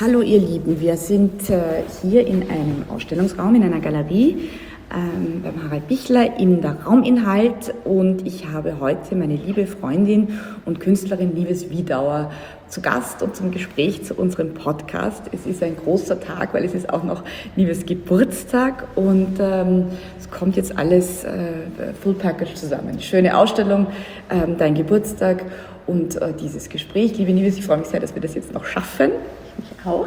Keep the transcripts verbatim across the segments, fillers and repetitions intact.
Hallo ihr Lieben, wir sind äh, hier in einem Ausstellungsraum, in einer Galerie ähm, beim Harald Bichler in der Rauminhalt und ich habe heute meine liebe Freundin und Künstlerin Nives Wiedauer zu Gast und zum Gespräch zu unserem Podcast. Es ist ein großer Tag, weil es ist auch noch Nives Geburtstag und ähm, es kommt jetzt alles äh, Full Package zusammen. Schöne Ausstellung, ähm, dein Geburtstag und äh, dieses Gespräch. Liebe Nives, ich freue mich sehr, dass wir das jetzt noch schaffen. Ich auch.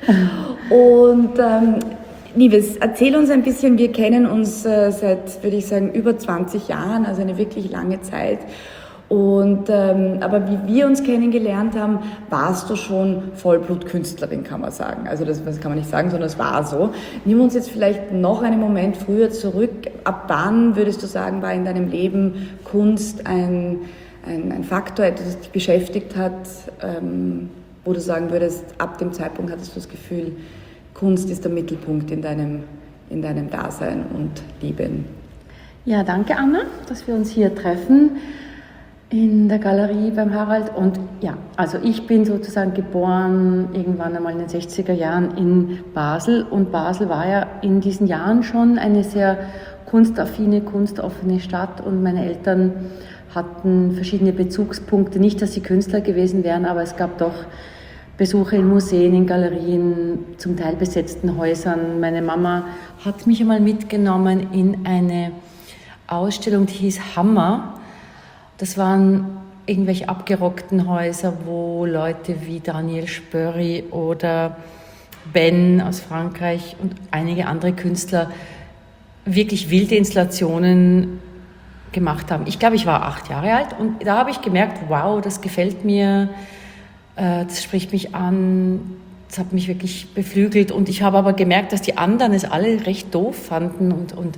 Und ähm, Nives, erzähl uns ein bisschen, wir kennen uns äh, seit, würde ich sagen, über zwanzig Jahren, also eine wirklich lange Zeit. Und, ähm, aber wie wir uns kennengelernt haben, warst du schon Vollblutkünstlerin, kann man sagen. Also das, das kann man nicht sagen, sondern es war so. Nimm uns jetzt vielleicht noch einen Moment früher zurück. Ab wann, würdest du sagen, war in deinem Leben Kunst ein, ein, ein Faktor, etwas, das dich beschäftigt hat, ähm, wo du sagen würdest, ab dem Zeitpunkt hattest du das Gefühl, Kunst ist der Mittelpunkt in deinem, in deinem Dasein und Leben? Ja, danke Anna, dass wir uns hier treffen in der Galerie beim Harald. Und ja, also ich bin sozusagen geboren irgendwann einmal in den sechziger Jahren in Basel. Und Basel war ja in diesen Jahren schon eine sehr kunstaffine, kunstoffene Stadt. Und meine Eltern hatten verschiedene Bezugspunkte. Nicht, dass sie Künstler gewesen wären, aber es gab doch Besuche in Museen, in Galerien, zum Teil besetzten Häusern. Meine Mama hat mich einmal mitgenommen in eine Ausstellung, die hieß Hammer. Das waren irgendwelche abgerockten Häuser, wo Leute wie Daniel Spörri oder Ben aus Frankreich und einige andere Künstler wirklich wilde Installationen gemacht haben. Ich glaube, ich war acht Jahre alt und da habe ich gemerkt, wow, das gefällt mir, äh, das spricht mich an, das hat mich wirklich beflügelt und ich habe aber gemerkt, dass die anderen es alle recht doof fanden und, und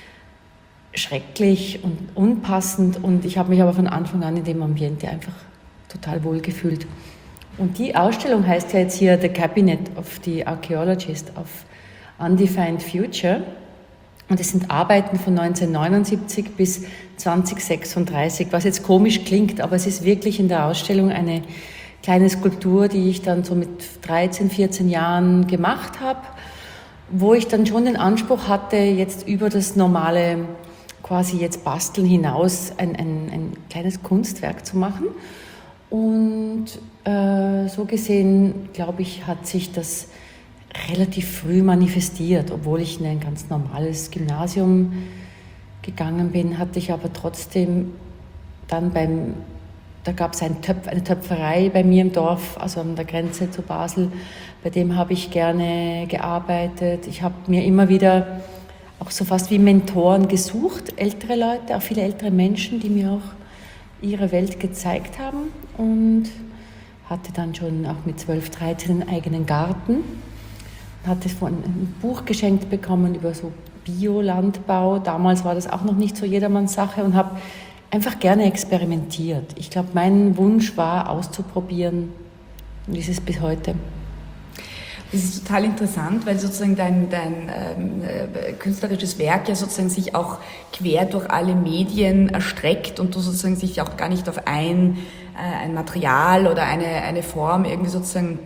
schrecklich und unpassend und ich habe mich aber von Anfang an in dem Ambiente einfach total wohl gefühlt. Und die Ausstellung heißt ja jetzt hier The Cabinet of the Archaeologist of Undefined Future. Und es sind Arbeiten von neunzehnhundertneunundsiebzig bis zweitausendsechsunddreißig, was jetzt komisch klingt, aber es ist wirklich in der Ausstellung eine kleine Skulptur, die ich dann so mit dreizehn, vierzehn Jahren gemacht habe, wo ich dann schon den Anspruch hatte, jetzt über das normale quasi jetzt Basteln hinaus ein, ein, ein kleines Kunstwerk zu machen. Und äh, so gesehen, glaube ich, hat sich das relativ früh manifestiert, obwohl ich in ein ganz normales Gymnasium gegangen bin, hatte ich aber trotzdem dann beim, da gab es ein Töpf, eine Töpferei bei mir im Dorf, also an der Grenze zu Basel, bei dem habe ich gerne gearbeitet. Ich habe mir immer wieder auch so fast wie Mentoren gesucht, ältere Leute, auch viele ältere Menschen, die mir auch ihre Welt gezeigt haben und hatte dann schon auch mit zwölf, dreizehn einen eigenen Garten. Hatte von ein Buch geschenkt bekommen über so Biolandbau. Damals war das auch noch nicht so jedermanns Sache und habe einfach gerne experimentiert. Ich glaube, mein Wunsch war, auszuprobieren und ist es bis heute. Das ist total interessant, weil sozusagen dein, dein ähm, äh, künstlerisches Werk ja sozusagen sich auch quer durch alle Medien erstreckt und du sozusagen sich auch gar nicht auf ein, äh, ein Material oder eine, eine Form irgendwie sozusagen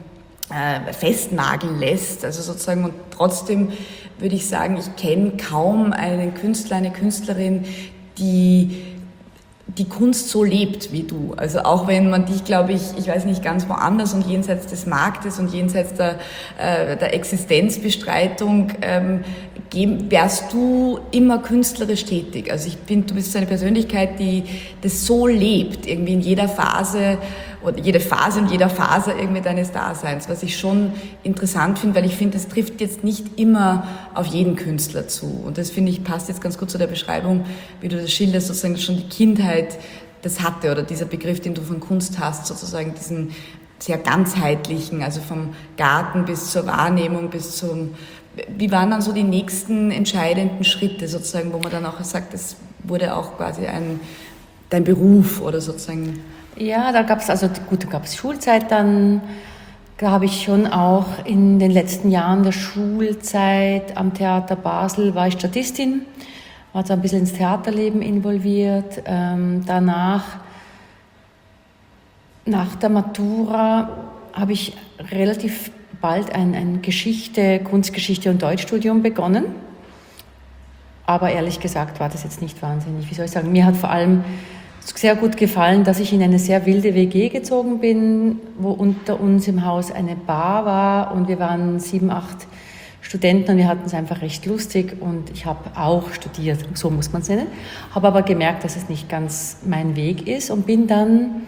festnageln lässt, also sozusagen, und trotzdem würde ich sagen, ich kenne kaum einen Künstler, eine Künstlerin, die die Kunst so lebt wie du. Also auch wenn man dich, glaube ich, ich weiß nicht, ganz woanders und jenseits des Marktes und jenseits der, äh, der Existenzbestreitung ähm, wärst du immer künstlerisch tätig. Also ich finde, du bist so eine Persönlichkeit, die das so lebt, irgendwie in jeder Phase oder jede Phase und jeder Phase irgendwie deines Daseins, was ich schon interessant finde, weil ich finde, das trifft jetzt nicht immer auf jeden Künstler zu. Und das, finde ich, passt jetzt ganz gut zu der Beschreibung, wie du das schilderst, sozusagen schon die Kindheit das hatte oder dieser Begriff, den du von Kunst hast, sozusagen diesen sehr ganzheitlichen, also vom Garten bis zur Wahrnehmung, bis zum... Wie waren dann so die nächsten entscheidenden Schritte sozusagen, wo man dann auch sagt, das wurde auch quasi ein, dein Beruf oder sozusagen... Ja, da gab es also gut, da gab es Schulzeit dann. Da habe ich schon auch in den letzten Jahren der Schulzeit am Theater Basel war ich Statistin, war so ein bisschen ins Theaterleben involviert. Ähm, danach, nach der Matura, habe ich relativ bald ein, ein Geschichte, Kunstgeschichte und Deutschstudium begonnen. Aber ehrlich gesagt war das jetzt nicht wahnsinnig. Wie soll ich sagen, mir hat vor allem sehr gut gefallen, dass ich in eine sehr wilde W G gezogen bin, wo unter uns im Haus eine Bar war und wir waren sieben, acht Studenten und wir hatten es einfach recht lustig und ich habe auch studiert, so muss man es nennen, habe aber gemerkt, dass es nicht ganz mein Weg ist und bin dann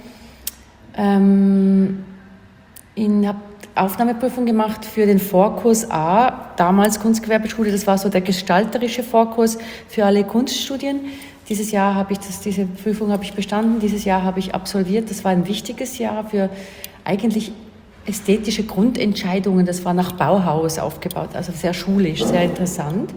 ähm, in, habe Aufnahmeprüfung gemacht für den Vorkurs A, damals Kunstgewerbeschule, das war so der gestalterische Vorkurs für alle Kunststudien. Dieses Jahr habe ich das, diese Prüfung habe ich bestanden, dieses Jahr habe ich absolviert. Das war ein wichtiges Jahr für eigentlich ästhetische Grundentscheidungen. Das war nach Bauhaus aufgebaut, also sehr schulisch, sehr interessant.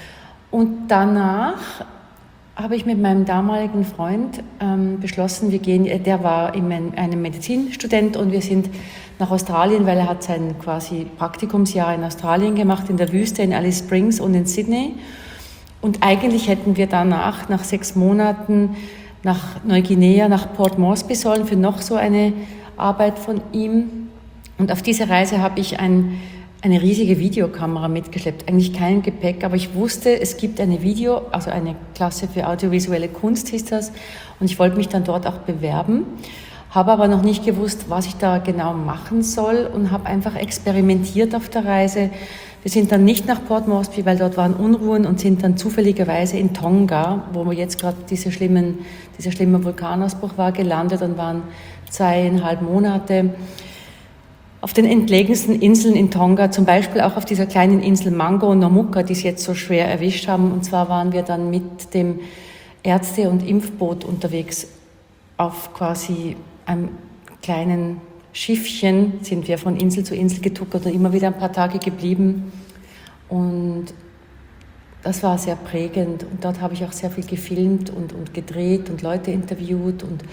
Und danach habe ich mit meinem damaligen Freund ähm, beschlossen, wir gehen, der war in einem Medizinstudent und wir sind nach Australien, weil er hat sein quasi Praktikumsjahr in Australien gemacht, in der Wüste, in Alice Springs und in Sydney. Und eigentlich hätten wir danach, nach sechs Monaten, nach Neuguinea, nach Port Moresby sollen für noch so eine Arbeit von ihm. Und auf diese Reise habe ich ein, eine riesige Videokamera mitgeschleppt. Eigentlich kein Gepäck, aber ich wusste, es gibt eine Video, also eine Klasse für audiovisuelle Kunst hieß das. Und ich wollte mich dann dort auch bewerben, habe aber noch nicht gewusst, was ich da genau machen soll und habe einfach experimentiert auf der Reise. Wir sind dann nicht nach Port Moresby, weil dort waren Unruhen und sind dann zufälligerweise in Tonga, wo wir jetzt gerade diese schlimmen, dieser schlimme Vulkanausbruch war, gelandet und waren zweieinhalb Monate auf den entlegensten Inseln in Tonga, zum Beispiel auch auf dieser kleinen Insel Mango und Nomuka, die es jetzt so schwer erwischt haben. Und zwar waren wir dann mit dem Ärzte- und Impfboot unterwegs auf quasi einem kleinen Schiffchen, sind wir von Insel zu Insel getuckert und immer wieder ein paar Tage geblieben. Und das war sehr prägend. Und dort habe ich auch sehr viel gefilmt und, und gedreht und Leute interviewt und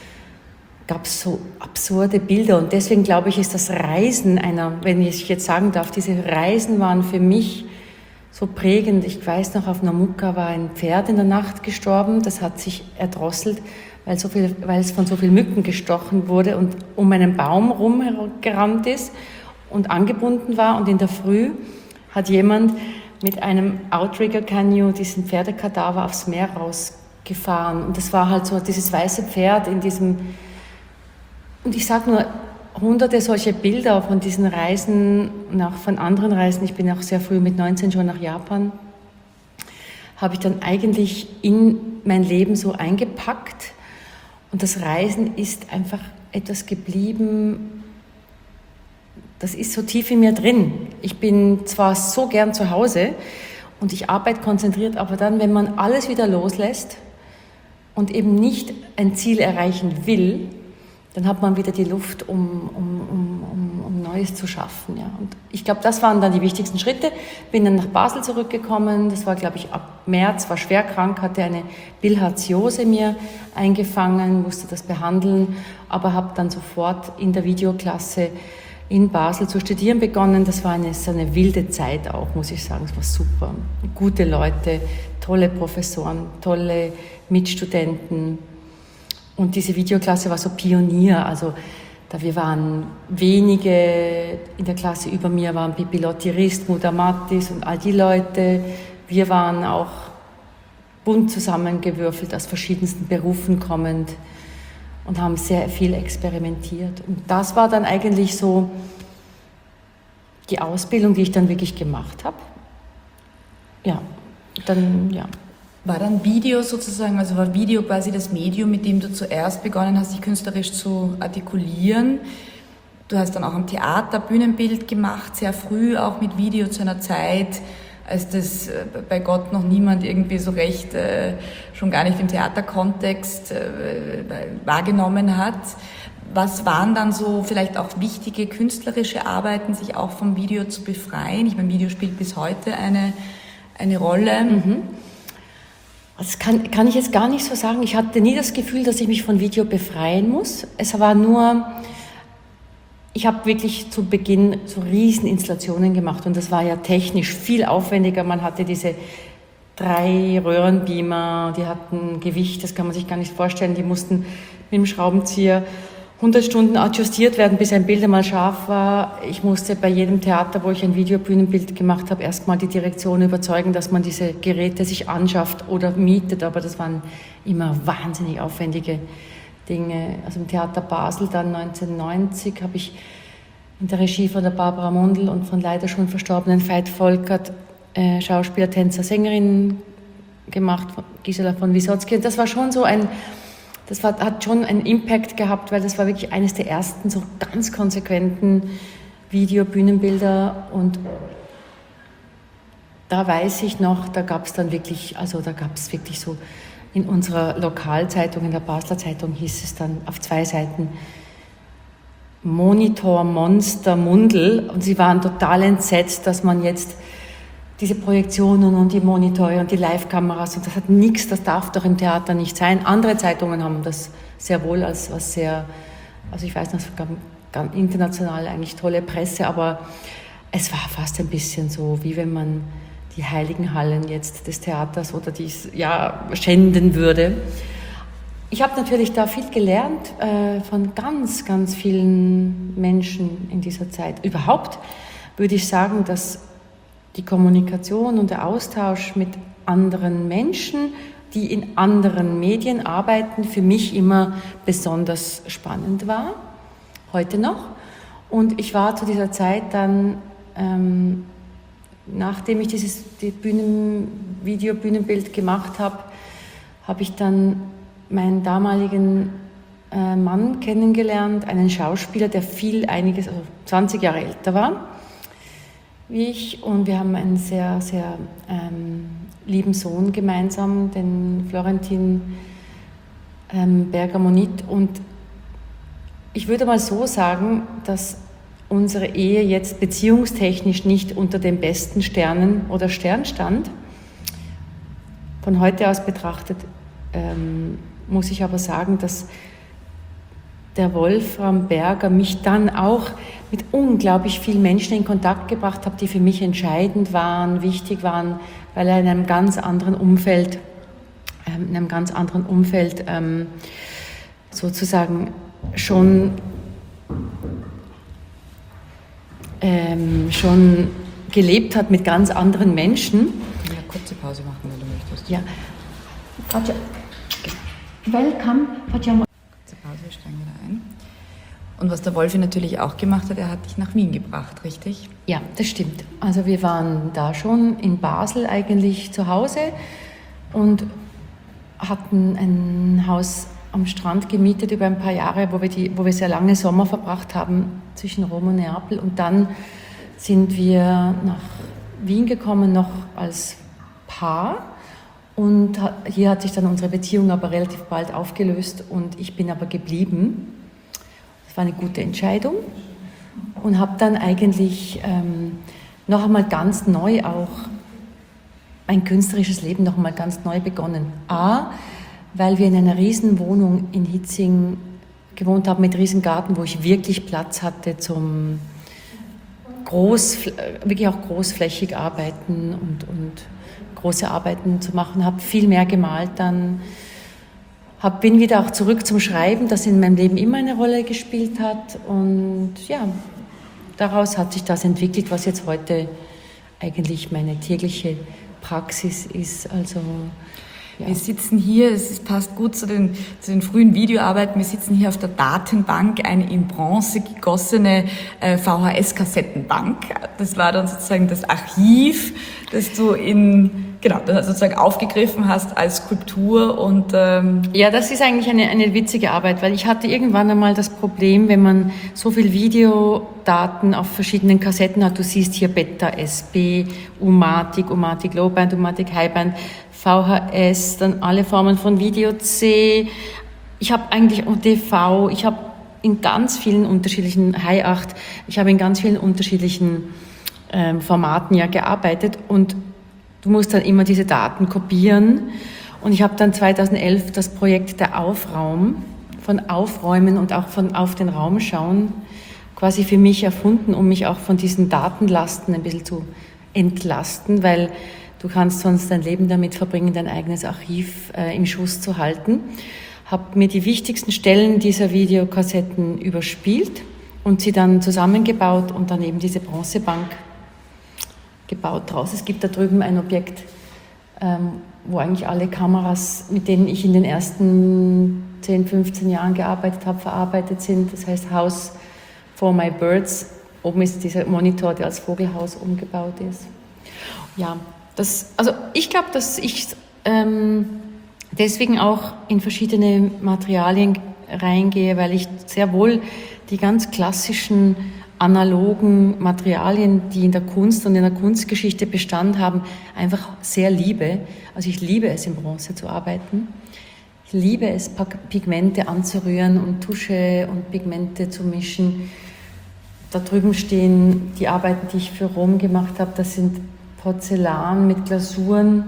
gab es so absurde Bilder. Und deswegen glaube ich, ist das Reisen einer, wenn ich jetzt sagen darf, diese Reisen waren für mich so prägend. Ich weiß noch, auf Nomuka war ein Pferd in der Nacht gestorben, das hat sich erdrosselt, weil, so viel, weil es von so vielen Mücken gestochen wurde und um einen Baum rumgerannt ist und angebunden war. Und in der Früh hat jemand mit einem Outrigger Canoe diesen Pferdekadaver aufs Meer rausgefahren. Und das war halt so dieses weiße Pferd in diesem... Und ich sage nur, hunderte solche Bilder von diesen Reisen und auch von anderen Reisen. Ich bin auch sehr früh mit neunzehn schon nach Japan. Habe ich dann eigentlich in mein Leben so eingepackt. Und das Reisen ist einfach etwas geblieben, das ist so tief in mir drin. Ich bin zwar so gern zu Hause und ich arbeite konzentriert, aber dann, wenn man alles wieder loslässt und eben nicht ein Ziel erreichen will, dann hat man wieder die Luft, um, um, um, um, um Neues zu schaffen. Ja. Und ich glaube, das waren dann die wichtigsten Schritte. Bin dann nach Basel zurückgekommen. Das war, glaube ich, ab März, war schwer krank, hatte eine Bilharziose mir eingefangen, musste das behandeln, aber habe dann sofort in der Videoklasse in Basel zu studieren begonnen. Das war eine, so eine wilde Zeit auch, muss ich sagen. Es war super. Gute Leute, tolle Professoren, tolle Mitstudenten. Und diese Videoklasse war so Pionier, also da wir waren wenige, in der Klasse über mir waren Pippi Lotti-Rist, Muda Mattis und all die Leute. Wir waren auch bunt zusammengewürfelt, aus verschiedensten Berufen kommend und haben sehr viel experimentiert. Und das war dann eigentlich so die Ausbildung, die ich dann wirklich gemacht habe. Ja, dann, ja. War dann Video sozusagen, also war Video quasi das Medium, mit dem du zuerst begonnen hast, dich künstlerisch zu artikulieren? Du hast dann auch am Theater Bühnenbild gemacht, sehr früh auch mit Video zu einer Zeit, als das bei Gott noch niemand irgendwie so recht, äh, schon gar nicht im Theaterkontext äh, wahrgenommen hat. Was waren dann so vielleicht auch wichtige künstlerische Arbeiten, sich auch vom Video zu befreien? Ich meine, Video spielt bis heute eine, eine Rolle. Mhm. Das kann, kann ich jetzt gar nicht so sagen. Ich hatte nie das Gefühl, dass ich mich von Video befreien muss. Es war nur, ich habe wirklich zu Beginn so Rieseninstallationen gemacht und das war ja technisch viel aufwendiger. Man hatte diese drei Röhrenbeamer, die hatten Gewicht, das kann man sich gar nicht vorstellen. Die mussten mit dem Schraubenzieher hundert Stunden adjustiert werden, bis ein Bild einmal scharf war. Ich musste bei jedem Theater, wo ich ein Videobühnenbild gemacht habe, erstmal die Direktion überzeugen, dass man diese Geräte sich anschafft oder mietet. Aber das waren immer wahnsinnig aufwendige Dinge. Also im Theater Basel dann neunzehnhundertneunzig habe ich in der Regie von der Barbara Mundl und von leider schon verstorbenen Veit Volkert äh, Schauspieler, Tänzer, Sängerinnen gemacht, von Gisela von Wysocki. Und das war schon so ein, das war, hat schon einen Impact gehabt, weil das war wirklich eines der ersten so ganz konsequenten Videobühnenbilder. Und da weiß ich noch, da gab es dann wirklich, also da gab es wirklich so, in unserer Lokalzeitung, in der Basler Zeitung hieß es dann auf zwei Seiten Monitor Monster Mundl, und sie waren total entsetzt, dass man jetzt diese Projektionen und die Monitore und die Live-Kameras, und das hat nichts, das darf doch im Theater nicht sein. Andere Zeitungen haben das sehr wohl als was sehr, also ich weiß nicht, es gab international eigentlich tolle Presse, aber es war fast ein bisschen so, wie wenn man die heiligen Hallen jetzt des Theaters oder dies ja schänden würde. Ich habe natürlich da viel gelernt äh, von ganz, ganz vielen Menschen in dieser Zeit. Überhaupt würde ich sagen, dass die Kommunikation und der Austausch mit anderen Menschen, die in anderen Medien arbeiten, für mich immer besonders spannend war, heute noch. Und ich war zu dieser Zeit dann, ähm, nachdem ich dieses die Bühnen, Video-Bühnenbild gemacht habe, habe ich dann meinen damaligen äh, Mann kennengelernt, einen Schauspieler, der viel, einiges, also zwanzig Jahre älter war wie ich, und wir haben einen sehr, sehr ähm, lieben Sohn gemeinsam, den Florentin ähm, Berger-Monit, und ich würde mal so sagen, dass unsere Ehe jetzt beziehungstechnisch nicht unter den besten Sternen oder Stern stand. Von heute aus betrachtet ähm, muss ich aber sagen, dass der Wolfram Berger mich dann auch mit unglaublich vielen Menschen in Kontakt gebracht hat, die für mich entscheidend waren, wichtig waren, weil er in einem ganz anderen Umfeld, ähm, in einem ganz anderen Umfeld ähm, sozusagen schon, ähm, schon gelebt hat mit ganz anderen Menschen. Ich kann eine kurze Pause machen, wenn du möchtest. Ja. Welcome. Kurze Pause, wir steigen wieder ein. Und was der Wolfi natürlich auch gemacht hat, er hat dich nach Wien gebracht, richtig? Ja, das stimmt. Also wir waren da schon in Basel eigentlich zu Hause und hatten ein Haus am Strand gemietet über ein paar Jahre, wo wir, die, wo wir sehr lange Sommer verbracht haben zwischen Rom und Neapel. Und dann sind wir nach Wien gekommen, noch als Paar. Und hier hat sich dann unsere Beziehung aber relativ bald aufgelöst und ich bin aber geblieben. Das war eine gute Entscheidung und habe dann eigentlich ähm, noch einmal ganz neu auch mein künstlerisches Leben noch einmal ganz neu begonnen. A, weil wir in einer riesen Wohnung in Hitzing gewohnt haben mit riesen Garten, wo ich wirklich Platz hatte zum groß, wirklich auch großflächig arbeiten und, und große Arbeiten zu machen, habe viel mehr gemalt dann, hab, bin wieder auch zurück zum Schreiben, das in meinem Leben immer eine Rolle gespielt hat und ja, daraus hat sich das entwickelt, was jetzt heute eigentlich meine tägliche Praxis ist, also ja. Wir sitzen hier, es passt gut zu den, zu den frühen Videoarbeiten, wir sitzen hier auf der Datenbank, eine in Bronze gegossene äh, V H S-Kassettenbank. Das war dann sozusagen das Archiv, das du in, genau, das sozusagen aufgegriffen hast als Skulptur und... Ähm ja, das ist eigentlich eine, eine witzige Arbeit, weil ich hatte irgendwann einmal das Problem, wenn man so viel Videodaten auf verschiedenen Kassetten hat, du siehst hier Beta, S B, U-Matic, U-Matic Low-Band, U-Matic High-Band, V H S, dann alle Formen von Video C. Ich habe eigentlich und D V, ich habe in ganz vielen unterschiedlichen High acht, ich habe in ganz vielen unterschiedlichen ähm, Formaten ja gearbeitet und du musst dann immer diese Daten kopieren. Und ich habe dann zweitausendelf das Projekt der Aufraum, von Aufräumen und auch von auf den Raum schauen, quasi für mich erfunden, um mich auch von diesen Datenlasten ein bisschen zu entlasten, weil du kannst sonst dein Leben damit verbringen, dein eigenes Archiv äh, im Schuss zu halten. habe mir die wichtigsten Stellen dieser Videokassetten überspielt und sie dann zusammengebaut und dann eben diese Bronzebank gebaut draus. Es gibt da drüben ein Objekt, ähm, wo eigentlich alle Kameras, mit denen ich in den ersten zehn, fünfzehn Jahren gearbeitet habe, verarbeitet sind. Das heißt House for my Birds. Oben ist dieser Monitor, der als Vogelhaus umgebaut ist. Ja, das, also ich glaube, dass ich ähm, deswegen auch in verschiedene Materialien reingehe, weil ich sehr wohl die ganz klassischen analogen Materialien, die in der Kunst und in der Kunstgeschichte Bestand haben, einfach sehr liebe. Also ich liebe es, in Bronze zu arbeiten. Ich liebe es, Pigmente anzurühren und Tusche und Pigmente zu mischen. Da drüben stehen die Arbeiten, die ich für Rom gemacht habe. Das sind Porzellan mit Glasuren.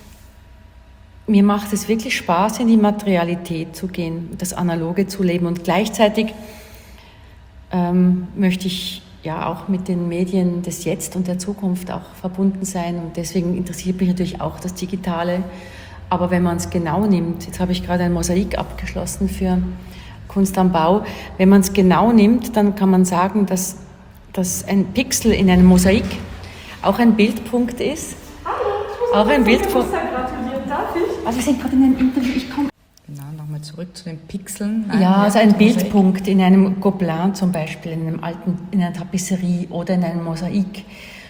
Mir macht es wirklich Spaß, in die Materialität zu gehen, das Analoge zu leben. Und gleichzeitig ähm, möchte ich ja auch mit den Medien des Jetzt und der Zukunft auch verbunden sein. Und deswegen interessiert mich natürlich auch das Digitale. Aber wenn man es genau nimmt, jetzt habe ich gerade ein Mosaik abgeschlossen für Kunst am Bau, wenn man es genau nimmt, dann kann man sagen, dass, dass ein Pixel in einem Mosaik auch ein Bildpunkt ist. Hallo, ich muss auch ein Bildpunkt. gratulieren, darf ich? Also wir sind gerade in einem Interview, ich komme. Genau, nochmal zurück zu den Pixeln. Nein, ja, also ein Mosaik. Bildpunkt in einem Gobelin zum Beispiel, in einem alten, in einer Tapisserie oder in einem Mosaik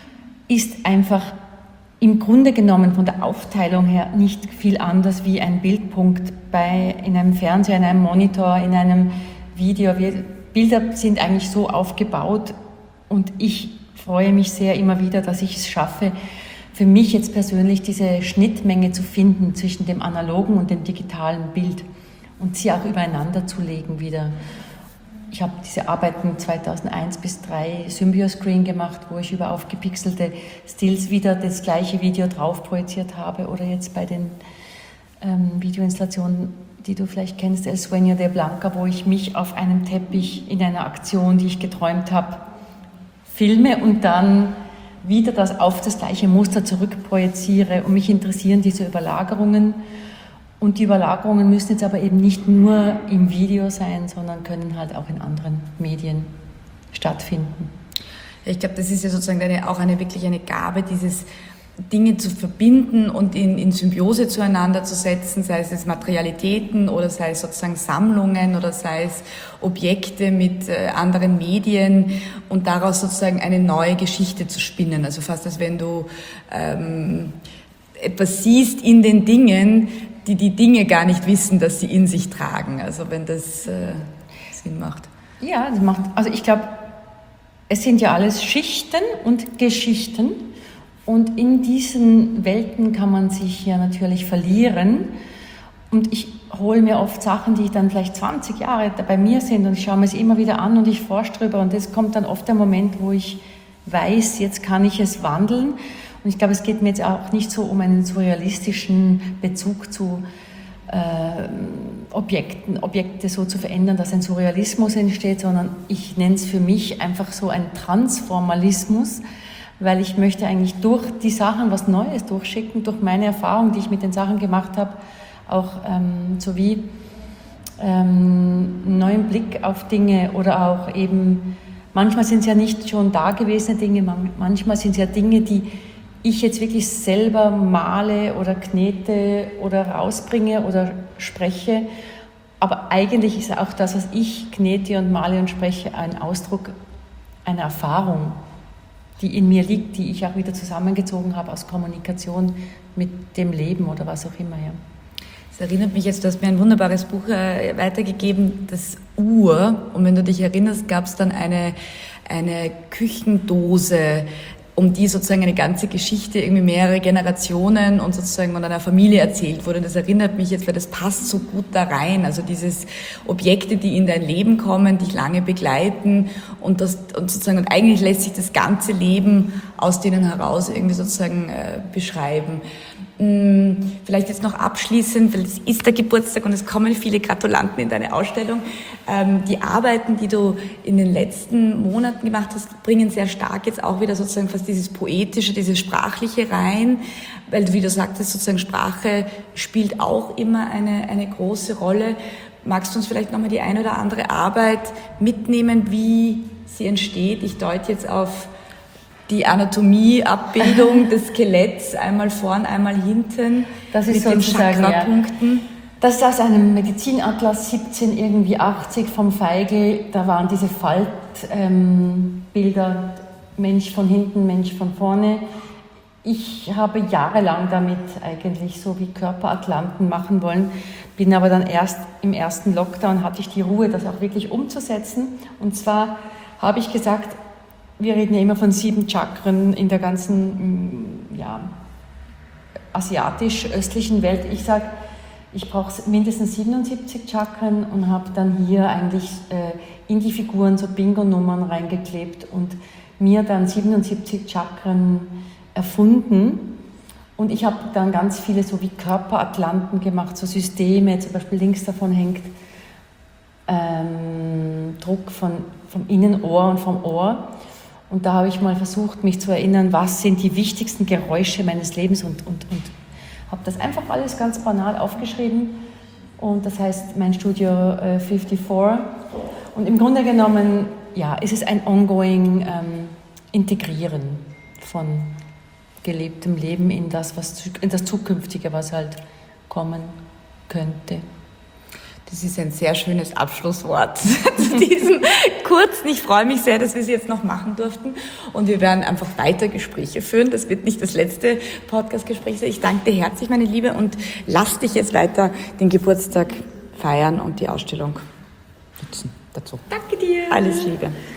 ist einfach im Grunde genommen von der Aufteilung her nicht viel anders wie ein Bildpunkt bei, in einem Fernseher, in einem Monitor, in einem Video. Wir, Bilder sind eigentlich so aufgebaut und ich freue mich sehr immer wieder, dass ich es schaffe, für mich jetzt persönlich diese Schnittmenge zu finden zwischen dem analogen und dem digitalen Bild und sie auch übereinander zu legen wieder. Ich habe diese Arbeiten zweitausendeins bis zweitausenddrei Symbioscreen gemacht, wo ich über aufgepixelte Stills wieder das gleiche Video drauf projiziert habe. Oder jetzt bei den ähm, Videoinstallationen, die du vielleicht kennst, El Sueño de Blanca, wo ich mich auf einem Teppich in einer Aktion, die ich geträumt habe, filme und dann wieder das auf das gleiche Muster zurückprojiziere. Und mich interessieren diese Überlagerungen. Und die Überlagerungen müssen jetzt aber eben nicht nur im Video sein, sondern können halt auch in anderen Medien stattfinden. Ich glaube, das ist ja sozusagen eine, auch eine wirklich eine Gabe, dieses Dinge zu verbinden und in, in Symbiose zueinander zu setzen, sei es Materialitäten oder sei es sozusagen Sammlungen oder sei es Objekte mit äh, anderen Medien und daraus sozusagen eine neue Geschichte zu spinnen. Also fast als wenn du ähm, etwas siehst in den Dingen, die die Dinge gar nicht wissen, dass sie in sich tragen. Also wenn das äh, Sinn macht. Ja, das macht. Also ich glaube, es sind ja alles Schichten und Geschichten und in diesen Welten kann man sich ja natürlich verlieren. Und ich hole mir oft Sachen, die dann vielleicht zwanzig Jahre bei mir sind und ich schaue mir es immer wieder an und ich forsche drüber und es kommt dann oft der Moment, wo ich weiß, jetzt kann ich es wandeln. Und ich glaube, es geht mir jetzt auch nicht so um einen surrealistischen Bezug zu äh, Objekten, Objekte so zu verändern, dass ein Surrealismus entsteht, sondern ich nenne es für mich einfach so ein Transformalismus, weil ich möchte eigentlich durch die Sachen was Neues durchschicken, durch meine Erfahrung, die ich mit den Sachen gemacht habe, auch ähm, sowie ähm, einen neuen Blick auf Dinge oder auch eben, manchmal sind es ja nicht schon dagewesene Dinge, manchmal sind es ja Dinge, die ich jetzt wirklich selber male oder knete oder rausbringe oder spreche. Aber eigentlich ist auch das, was ich knete und male und spreche, ein Ausdruck einer Erfahrung, die in mir liegt, die ich auch wieder zusammengezogen habe aus Kommunikation mit dem Leben oder was auch immer. Ja. Das erinnert mich jetzt, du hast mir ein wunderbares Buch äh, weitergegeben, das Uhr. Und wenn du dich erinnerst, gab es dann eine, eine Küchendose, um die sozusagen eine ganze Geschichte, irgendwie mehrere Generationen und sozusagen von einer Familie erzählt wurde. Und das erinnert mich jetzt, weil das passt so gut da rein. Also dieses Objekte, die in dein Leben kommen, dich lange begleiten und das, und sozusagen, und eigentlich lässt sich das ganze Leben aus denen heraus irgendwie sozusagen äh, beschreiben. Vielleicht jetzt noch abschließend, weil es ist der Geburtstag und es kommen viele Gratulanten in deine Ausstellung. Die Arbeiten, die du in den letzten Monaten gemacht hast, bringen sehr stark jetzt auch wieder sozusagen fast dieses Poetische, dieses Sprachliche rein, weil du, wie du sagtest, sozusagen Sprache spielt auch immer eine, eine große Rolle. Magst du uns vielleicht nochmal die eine oder andere Arbeit mitnehmen, wie sie entsteht? Ich deute jetzt auf die Anatomieabbildung des Skeletts, einmal vorn, einmal hinten, das ist mit den sozusagen, Chakrapunkten. Ja. Das ist aus einem Medizinatlas siebzehn irgendwie achtzig vom Feigl. Da waren diese Faltbilder, ähm, Mensch von hinten, Mensch von vorne. Ich habe jahrelang damit eigentlich so wie Körperatlanten machen wollen, bin aber dann erst im ersten Lockdown hatte ich die Ruhe, das auch wirklich umzusetzen. Und zwar habe ich gesagt, wir reden ja immer von sieben Chakren in der ganzen ja, asiatisch-östlichen Welt. Ich sage, ich brauche mindestens siebenundsiebzig Chakren und habe dann hier eigentlich äh, in die Figuren so Bingo-Nummern reingeklebt und mir dann siebenundsiebzig Chakren erfunden. Und ich habe dann ganz viele so wie Körperatlanten gemacht, so Systeme, zum Beispiel links davon hängt ähm, Druck von, vom Innenohr und vom Ohr. Und da habe ich mal versucht, mich zu erinnern, was sind die wichtigsten Geräusche meines Lebens und, und, und habe das einfach alles ganz banal aufgeschrieben. Und das heißt mein Studio äh, vierundfünfzig. Und im Grunde genommen, ja, ist es ein ongoing ähm, Integrieren von gelebtem Leben in das, was, in das Zukünftige, was halt kommen könnte. Das ist ein sehr schönes Abschlusswort zu diesem kurzen. Ich freue mich sehr, dass wir es jetzt noch machen durften und wir werden einfach weiter Gespräche führen. Das wird nicht das letzte Podcast-Gespräch sein. Ich danke dir herzlich, meine Liebe, und lass dich jetzt weiter den Geburtstag feiern und die Ausstellung nutzen dazu. Danke dir. Alles Liebe.